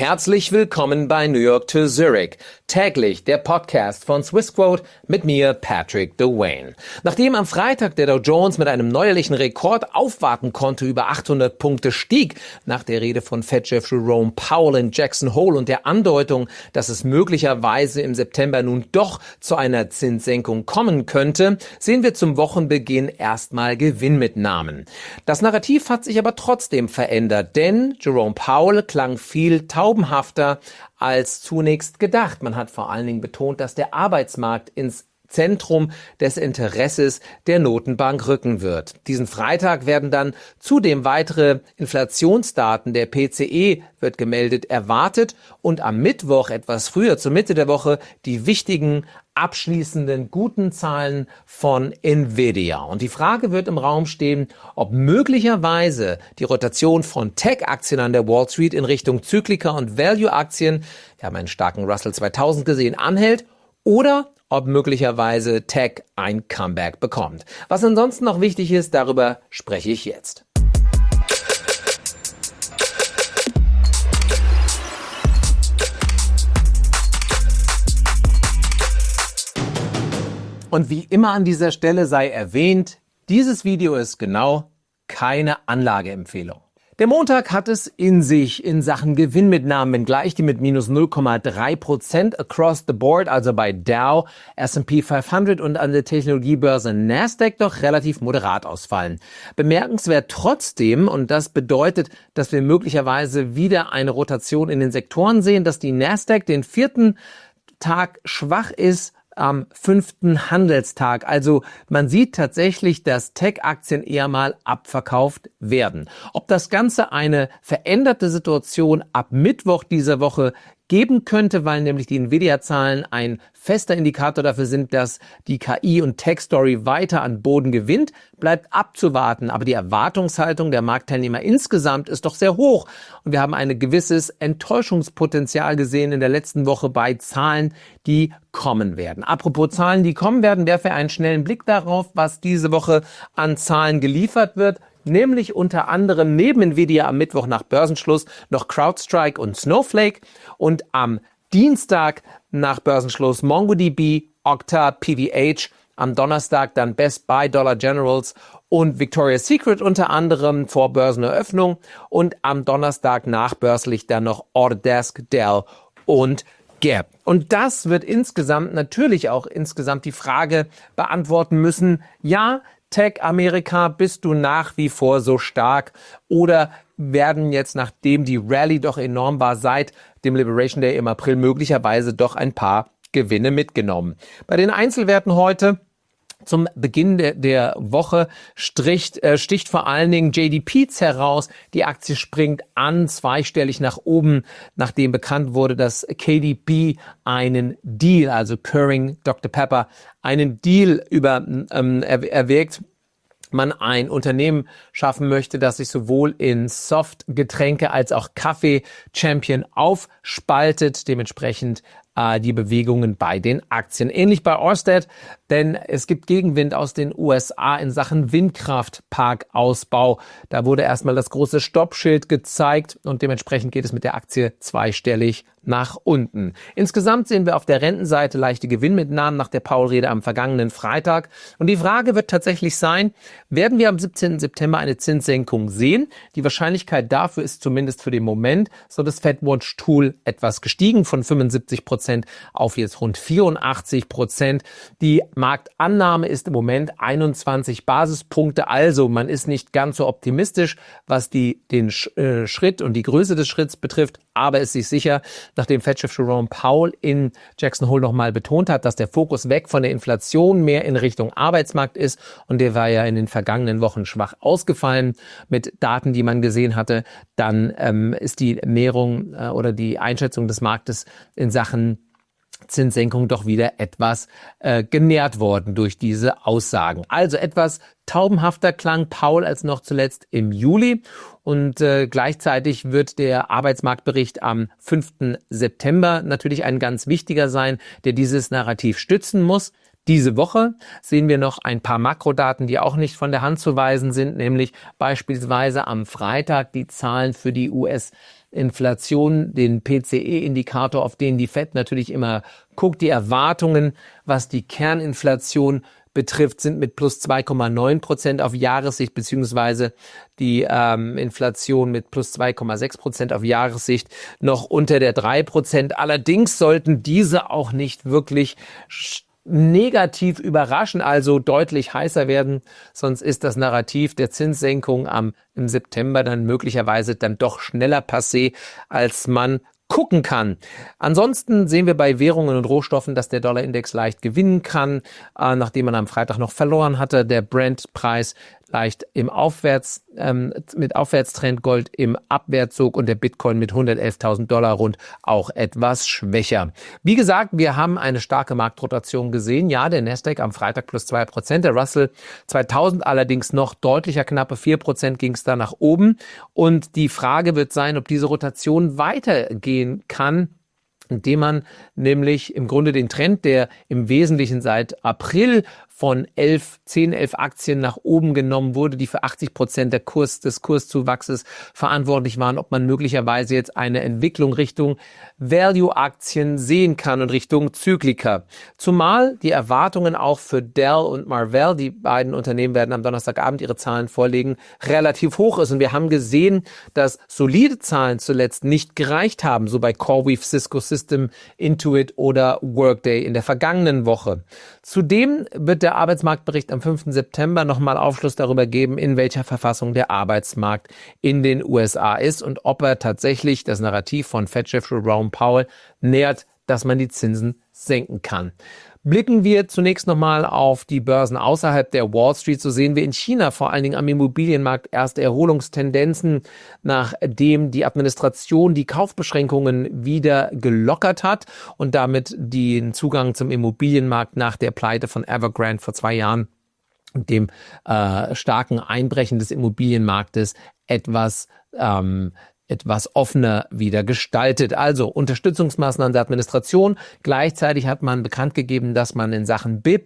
Herzlich willkommen bei New York to Zurich. Täglich der Podcast von Swissquote mit mir, Patrick Dewayne. Nachdem am Freitag der Dow Jones mit einem neuerlichen Rekord aufwarten konnte, über 800 Punkte stieg, nach der Rede von Fed-Chef Jerome Powell in Jackson Hole und der Andeutung, dass es möglicherweise im September nun doch zu einer Zinssenkung kommen könnte, sehen wir zum Wochenbeginn erstmal Gewinnmitnahmen. Das Narrativ hat sich aber trotzdem verändert, denn Jerome Powell klang viel taubenhafter als zunächst gedacht. Man hat vor allen Dingen betont, dass der Arbeitsmarkt ins Zentrum des Interesses der Notenbank rücken wird. Diesen Freitag werden dann zudem weitere Inflationsdaten der PCE wird gemeldet erwartet und am Mittwoch, etwas früher zur Mitte der Woche, die wichtigen abschließenden guten Zahlen von Nvidia. Und die Frage wird im Raum stehen, ob möglicherweise die Rotation von Tech-Aktien an der Wall Street in Richtung Zyklika und Value-Aktien, wir haben einen starken Russell 2000 gesehen, anhält oder ob möglicherweise Tech ein Comeback bekommt. Was ansonsten noch wichtig ist, darüber spreche ich jetzt. Und wie immer an dieser Stelle sei erwähnt, dieses Video ist genau keine Anlageempfehlung. Der Montag hat es in sich in Sachen Gewinnmitnahmen, wenngleich die mit minus 0,3% across the board, also bei Dow, S&P 500 und an der Technologiebörse Nasdaq doch relativ moderat ausfallen. Bemerkenswert trotzdem, und das bedeutet, dass wir möglicherweise wieder eine Rotation in den Sektoren sehen, dass die Nasdaq den 4. Tag schwach ist, am 5. Handelstag. Also man sieht tatsächlich, dass Tech-Aktien eher mal abverkauft werden. Ob das Ganze eine veränderte Situation ab Mittwoch dieser Woche geben könnte, weil nämlich die Nvidia-Zahlen ein fester Indikator dafür sind, dass die KI- und Tech-Story weiter an Boden gewinnt, bleibt abzuwarten. Aber die Erwartungshaltung der Marktteilnehmer insgesamt ist doch sehr hoch. Und wir haben ein gewisses Enttäuschungspotenzial gesehen in der letzten Woche bei Zahlen, die kommen werden. Apropos Zahlen, die kommen werden, werfe einen schnellen Blick darauf, was diese Woche an Zahlen geliefert wird. Nämlich unter anderem neben Nvidia am Mittwoch nach Börsenschluss noch CrowdStrike und Snowflake und am Dienstag nach Börsenschluss MongoDB, Okta, PVH, am Donnerstag dann Best Buy, Dollar Generals und Victoria's Secret unter anderem vor Börseneröffnung und am Donnerstag nachbörslich dann noch Autodesk, Dell und Gap. Und das wird natürlich auch die Frage beantworten müssen, ja, Tech Amerika, bist du nach wie vor so stark oder werden jetzt, nachdem die Rallye doch enorm war, seit dem Liberation Day im April möglicherweise doch ein paar Gewinne mitgenommen? Bei den Einzelwerten heute zum Beginn der Woche sticht vor allen Dingen JD Peet's heraus. Die Aktie springt an, zweistellig nach oben, nachdem bekannt wurde, dass KDP einen Deal, also Keurig Dr. Pepper, einen Deal erwägt, man ein Unternehmen schaffen möchte, das sich sowohl in Softgetränke als auch Kaffee-Champion aufspaltet, dementsprechend die Bewegungen bei den Aktien. Ähnlich bei Ørsted, denn es gibt Gegenwind aus den USA in Sachen Windkraftparkausbau. Da wurde erstmal das große Stoppschild gezeigt und dementsprechend geht es mit der Aktie zweistellig nach unten. Insgesamt sehen wir auf der Rentenseite leichte Gewinnmitnahmen nach der Powell-Rede am vergangenen Freitag. Und die Frage wird tatsächlich sein, werden wir am 17. September eine Zinssenkung sehen? Die Wahrscheinlichkeit dafür ist zumindest für den Moment so das FedWatch-Tool etwas gestiegen von 75% auf jetzt rund 84%. Die Marktannahme ist im Moment 21 Basispunkte. Also man ist nicht ganz so optimistisch, was den Schritt und die Größe des Schritts betrifft, aber ist sich sicher, nachdem Fed-Chef Jerome Powell in Jackson Hole nochmal betont hat, dass der Fokus weg von der Inflation mehr in Richtung Arbeitsmarkt ist und der war ja in den vergangenen Wochen schwach ausgefallen mit Daten, die man gesehen hatte, dann ist die Näherung oder die Einschätzung des Marktes in Sachen Zinssenkung doch wieder etwas genährt worden durch diese Aussagen. Also etwas taubenhafter klang Powell als noch zuletzt im Juli und gleichzeitig wird der Arbeitsmarktbericht am 5. September natürlich ein ganz wichtiger sein, der dieses Narrativ stützen muss. Diese Woche sehen wir noch ein paar Makrodaten, die auch nicht von der Hand zu weisen sind, nämlich beispielsweise am Freitag die Zahlen für die Inflation, den PCE-Indikator, auf den die Fed natürlich immer guckt. Die Erwartungen, was die Kerninflation betrifft, sind mit plus 2,9% auf Jahressicht, beziehungsweise die Inflation mit plus 2,6% auf Jahressicht noch unter der 3%. Allerdings sollten diese auch nicht wirklich negativ überraschen, also deutlich heißer werden, sonst ist das Narrativ der Zinssenkung im September dann möglicherweise dann doch schneller passé, als man gucken kann. Ansonsten sehen wir bei Währungen und Rohstoffen, dass der Dollarindex leicht gewinnen kann, nachdem man am Freitag noch verloren hatte. Der Brent-Preis leicht mit Aufwärtstrend, Gold im Abwärtszug und der Bitcoin mit $111.000 rund auch etwas schwächer. Wie gesagt, wir haben eine starke Marktrotation gesehen. Ja, der Nasdaq am Freitag plus 2%, der Russell 2000 allerdings noch deutlicher, knappe 4% ging es da nach oben. Und die Frage wird sein, ob diese Rotation weitergehen kann, indem man nämlich im Grunde den Trend, der im Wesentlichen seit April von 10, 11 Aktien nach oben genommen wurde, die für 80% des Kurszuwachses verantwortlich waren, ob man möglicherweise jetzt eine Entwicklung Richtung Value-Aktien sehen kann und Richtung Zyklika. Zumal die Erwartungen auch für Dell und Marvell, die beiden Unternehmen werden am Donnerstagabend ihre Zahlen vorlegen, relativ hoch ist. Und wir haben gesehen, dass solide Zahlen zuletzt nicht gereicht haben, so bei CoreWeave, Cisco System, Intuit oder Workday in der vergangenen Woche. Zudem wird der Arbeitsmarktbericht am 5. September nochmal Aufschluss darüber geben, in welcher Verfassung der Arbeitsmarkt in den USA ist und ob er tatsächlich das Narrativ von Fed-Chef Jerome Powell nährt, dass man die Zinsen senken kann. Blicken wir zunächst nochmal auf die Börsen außerhalb der Wall Street. So sehen wir in China vor allen Dingen am Immobilienmarkt erste Erholungstendenzen, nachdem die Administration die Kaufbeschränkungen wieder gelockert hat und damit den Zugang zum Immobilienmarkt nach der Pleite von Evergrande vor 2 Jahren und dem starken Einbrechen des Immobilienmarktes etwas offener wieder gestaltet. Also Unterstützungsmaßnahmen der Administration. Gleichzeitig hat man bekannt gegeben, dass man in Sachen BIP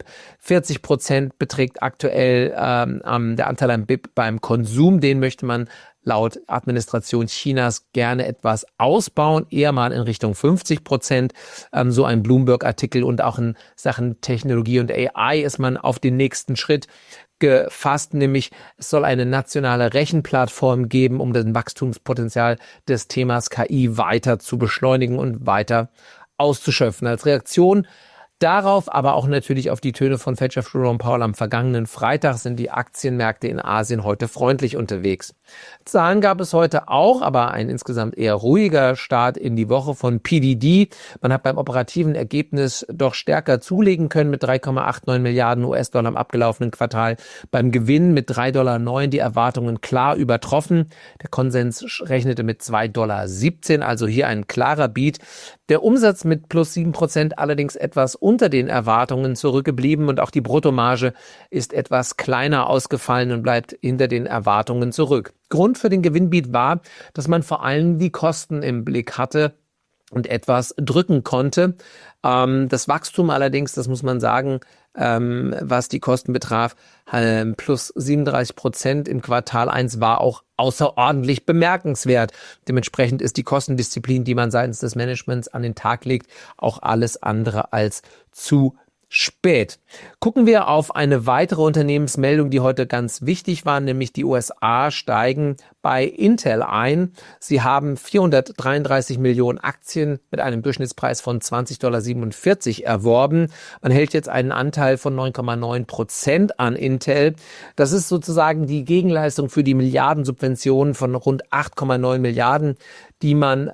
40% beträgt aktuell der Anteil am BIP beim Konsum. Den möchte man laut Administration Chinas gerne etwas ausbauen, eher mal in Richtung 50%. So ein Bloomberg-Artikel, und auch in Sachen Technologie und AI ist man auf den nächsten Schritt gefasst, nämlich es soll eine nationale Rechenplattform geben, um das Wachstumspotenzial des Themas KI weiter zu beschleunigen und weiter auszuschöpfen. Als Reaktion darauf, aber auch natürlich auf die Töne von Fed-Chef Jerome Powell am vergangenen Freitag, sind die Aktienmärkte in Asien heute freundlich unterwegs. Zahlen gab es heute auch, aber ein insgesamt eher ruhiger Start in die Woche von PDD. Man hat beim operativen Ergebnis doch stärker zulegen können mit 3,89 Milliarden US-Dollar im abgelaufenen Quartal. Beim Gewinn mit $3,09 die Erwartungen klar übertroffen. Der Konsens rechnete mit $2,17, also hier ein klarer Beat. Der Umsatz mit plus 7% allerdings etwas unter den Erwartungen zurückgeblieben und auch die Bruttomarge ist etwas kleiner ausgefallen und bleibt hinter den Erwartungen zurück. Grund für den Gewinnbeat war, dass man vor allem die Kosten im Blick hatte und etwas drücken konnte. Das Wachstum allerdings, das muss man sagen, was die Kosten betraf, plus 37% im Quartal 1 war auch außerordentlich bemerkenswert. Dementsprechend ist die Kostendisziplin, die man seitens des Managements an den Tag legt, auch alles andere als zu spät. Gucken wir auf eine weitere Unternehmensmeldung, die heute ganz wichtig war, nämlich die USA steigen bei Intel ein. Sie haben 433 Millionen Aktien mit einem Durchschnittspreis von $20,47 erworben. Man hält jetzt einen Anteil von 9,9% an Intel. Das ist sozusagen die Gegenleistung für die Milliardensubventionen von rund 8,9 Milliarden, die man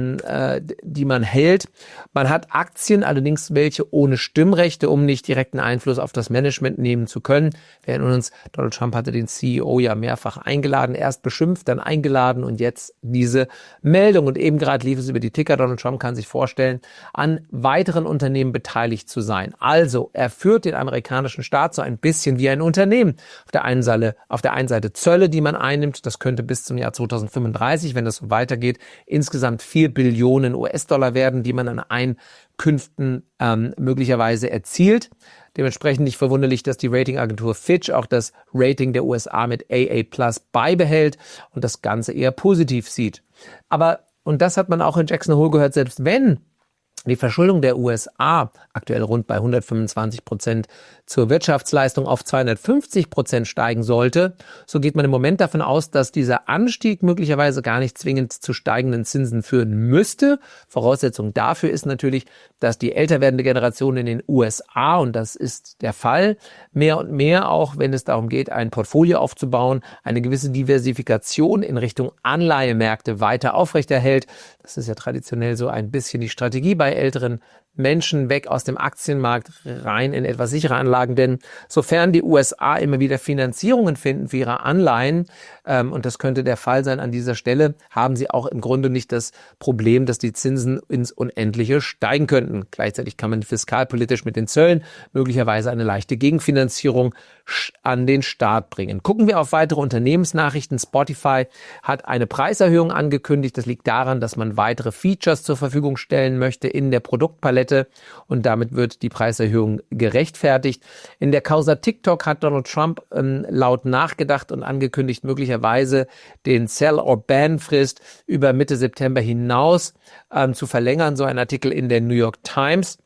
hält. Man hat Aktien, allerdings welche ohne Stimmrechte, um nicht direkten Einfluss auf das Management nehmen zu können. Wir erinnern uns, Donald Trump hatte den CEO ja mehrfach eingeladen, erst beschimpft, dann eingeladen und jetzt diese Meldung. Und eben gerade lief es über die Ticker. Donald Trump kann sich vorstellen, an weiteren Unternehmen beteiligt zu sein. Also er führt den amerikanischen Staat so ein bisschen wie ein Unternehmen. Auf der einen Seite Zölle, die man einnimmt. Das könnte bis zum Jahr 2035, wenn das so weitergeht, insgesamt 4 Billionen US-Dollar werden, die man an Einkünften möglicherweise erzielt. Dementsprechend nicht verwunderlich, dass die Ratingagentur Fitch auch das Rating der USA mit AA+ beibehält und das Ganze eher positiv sieht. Aber und das hat man auch in Jackson Hole gehört, selbst wenn die Verschuldung der USA aktuell rund bei 125% zur Wirtschaftsleistung auf 250% steigen sollte, so geht man im Moment davon aus, dass dieser Anstieg möglicherweise gar nicht zwingend zu steigenden Zinsen führen müsste. Voraussetzung dafür ist natürlich, dass die älter werdende Generation in den USA, und das ist der Fall, mehr und mehr auch, wenn es darum geht, ein Portfolio aufzubauen, eine gewisse Diversifikation in Richtung Anleihemärkte weiter aufrechterhält. Das ist ja traditionell so ein bisschen die Strategie bei älteren Menschen, weg aus dem Aktienmarkt, rein in etwas sichere Anlagen. Denn sofern die USA immer wieder Finanzierungen finden für ihre Anleihen, und das könnte der Fall sein an dieser Stelle, haben sie auch im Grunde nicht das Problem, dass die Zinsen ins Unendliche steigen könnten. Gleichzeitig kann man fiskalpolitisch mit den Zöllen möglicherweise eine leichte Gegenfinanzierung an den Start bringen. Gucken wir auf weitere Unternehmensnachrichten. Spotify hat eine Preiserhöhung angekündigt. Das liegt daran, dass man weitere Features zur Verfügung stellen möchte in der Produktpalette, und damit wird die Preiserhöhung gerechtfertigt. In der Causa TikTok hat Donald Trump laut nachgedacht und angekündigt, möglicherweise den Sell-or-Ban-Frist über Mitte September hinaus zu verlängern. So ein Artikel in der New York Times.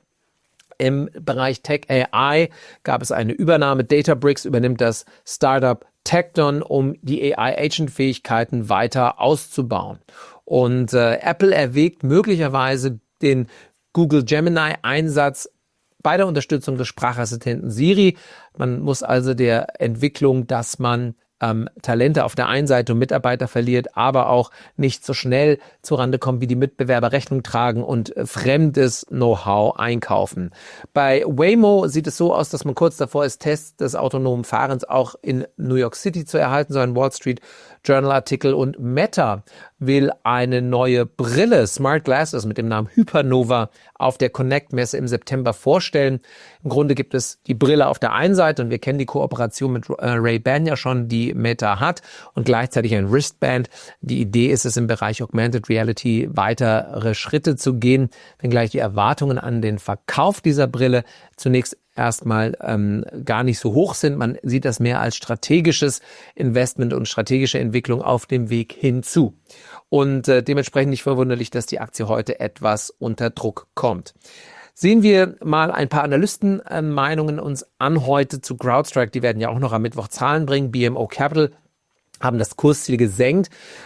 Im Bereich Tech AI gab es eine Übernahme. Databricks übernimmt das Startup Tecton, um die AI-Agent-Fähigkeiten weiter auszubauen. Und Apple erwägt möglicherweise den Google Gemini-Einsatz bei der Unterstützung des Sprachassistenten Siri. Man muss also der Entwicklung, dass man Talente auf der einen Seite und Mitarbeiter verliert, aber auch nicht so schnell zurande kommt, wie die Mitbewerber Rechnung tragen und fremdes Know-how einkaufen. Bei Waymo sieht es so aus, dass man kurz davor ist, Tests des autonomen Fahrens auch in New York City zu erhalten, so ein Wall Street Journal Artikel. Und Meta will eine neue Brille, Smart Glasses mit dem Namen Hypernova, auf der Connect-Messe im September vorstellen. Im Grunde gibt es die Brille auf der einen Seite, und wir kennen die Kooperation mit Ray-Ban ja schon, die Meta hat, und gleichzeitig ein Wristband. Die Idee ist es, im Bereich Augmented Reality weitere Schritte zu gehen, wenngleich die Erwartungen an den Verkauf dieser Brille zunächst erstmal gar nicht so hoch sind. Man sieht das mehr als strategisches Investment und strategische Entwicklung auf dem Weg hinzu. Und dementsprechend nicht verwunderlich, dass die Aktie heute etwas unter Druck kommt. Sehen wir mal ein paar Analystenmeinungen uns an heute zu CrowdStrike. Die werden ja auch noch am Mittwoch Zahlen bringen. BMO Capital haben das Kursziel gesenkt,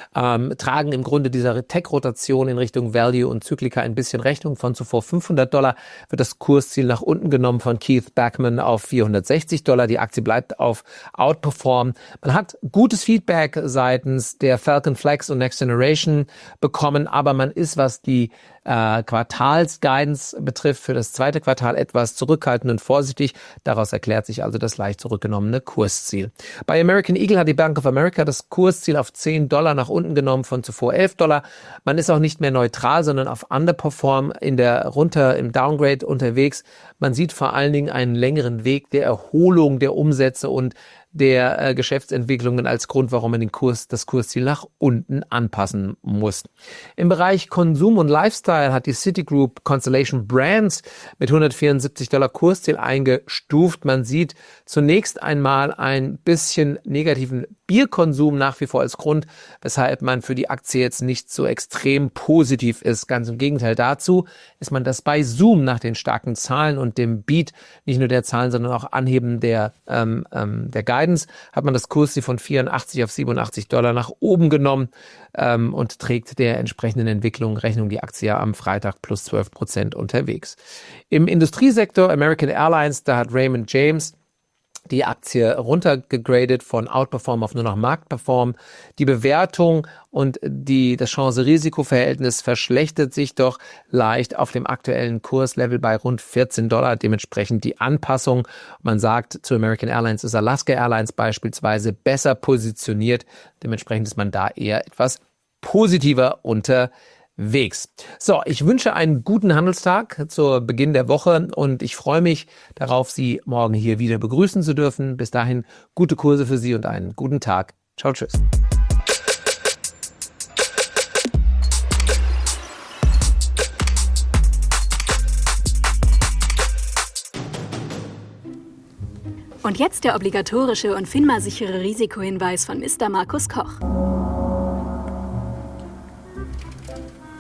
tragen im Grunde dieser Tech-Rotation in Richtung Value und Zyklika ein bisschen Rechnung. Von zuvor $500 wird das Kursziel nach unten genommen von Keith Backman auf $460. Die Aktie bleibt auf Outperform. Man hat gutes Feedback seitens der Falcon Flex und Next Generation bekommen, aber man ist, was die Quartalsguidance betrifft, für das zweite Quartal etwas zurückhaltend und vorsichtig. Daraus erklärt sich also das leicht zurückgenommene Kursziel. Bei American Eagle hat die Bank of America das Kursziel auf $10 nach unten genommen, von zuvor $11. Man ist auch nicht mehr neutral, sondern auf Underperform im Downgrade unterwegs. Man sieht vor allen Dingen einen längeren Weg der Erholung der Umsätze und der Geschäftsentwicklungen als Grund, warum man das Kursziel nach unten anpassen muss. Im Bereich Konsum und Lifestyle hat die Citigroup Constellation Brands mit $174 Kursziel eingestuft. Man sieht zunächst einmal ein bisschen negativen Bierkonsum nach wie vor als Grund, weshalb man für die Aktie jetzt nicht so extrem positiv ist. Ganz im Gegenteil dazu ist man das bei Zoom nach den starken Zahlen und dem Beat, nicht nur der Zahlen, sondern auch Anheben der Guidance, hat man das Kursziel von $84 auf $87 nach oben genommen und trägt der entsprechenden Entwicklung Rechnung. Die Aktie am Freitag plus 12% unterwegs. Im Industriesektor American Airlines, da hat Raymond James die Aktie runtergegradet von Outperform auf nur noch Marktperform. Die Bewertung und das Chance-Risiko-Verhältnis verschlechtert sich doch leicht auf dem aktuellen Kurslevel bei rund $14. Dementsprechend die Anpassung. Man sagt, zu American Airlines ist Alaska Airlines beispielsweise besser positioniert. Dementsprechend ist man da eher etwas positiver unterwegs. So, ich wünsche einen guten Handelstag zu Beginn der Woche und ich freue mich darauf, Sie morgen hier wieder begrüßen zu dürfen. Bis dahin gute Kurse für Sie und einen guten Tag. Ciao, tschüss. Und jetzt der obligatorische und FINMA-sichere Risikohinweis von Mr. Markus Koch.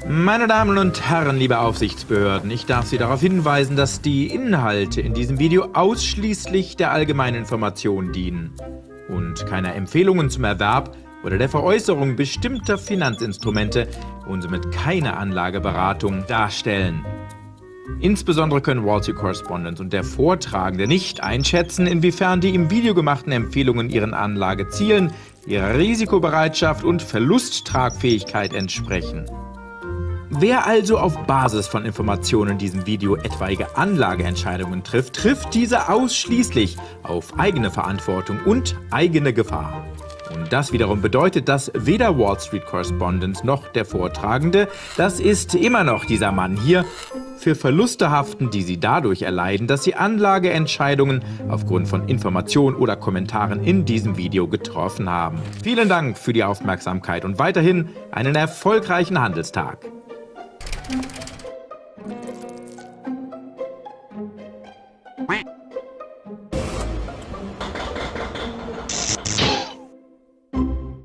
Meine Damen und Herren, liebe Aufsichtsbehörden, ich darf Sie darauf hinweisen, dass die Inhalte in diesem Video ausschließlich der allgemeinen Information dienen und keine Empfehlungen zum Erwerb oder der Veräußerung bestimmter Finanzinstrumente und somit keine Anlageberatung darstellen. Insbesondere können Wall Street Correspondent und der Vortragende nicht einschätzen, inwiefern die im Video gemachten Empfehlungen ihren Anlagezielen, ihrer Risikobereitschaft und Verlusttragfähigkeit entsprechen. Wer also auf Basis von Informationen in diesem Video etwaige Anlageentscheidungen trifft, trifft diese ausschließlich auf eigene Verantwortung und eigene Gefahr. Und das wiederum bedeutet, dass weder Wall Street Correspondent noch der Vortragende, das ist immer noch dieser Mann hier, für Verluste haften, die sie dadurch erleiden, dass sie Anlageentscheidungen aufgrund von Informationen oder Kommentaren in diesem Video getroffen haben. Vielen Dank für die Aufmerksamkeit und weiterhin einen erfolgreichen Handelstag. Quack.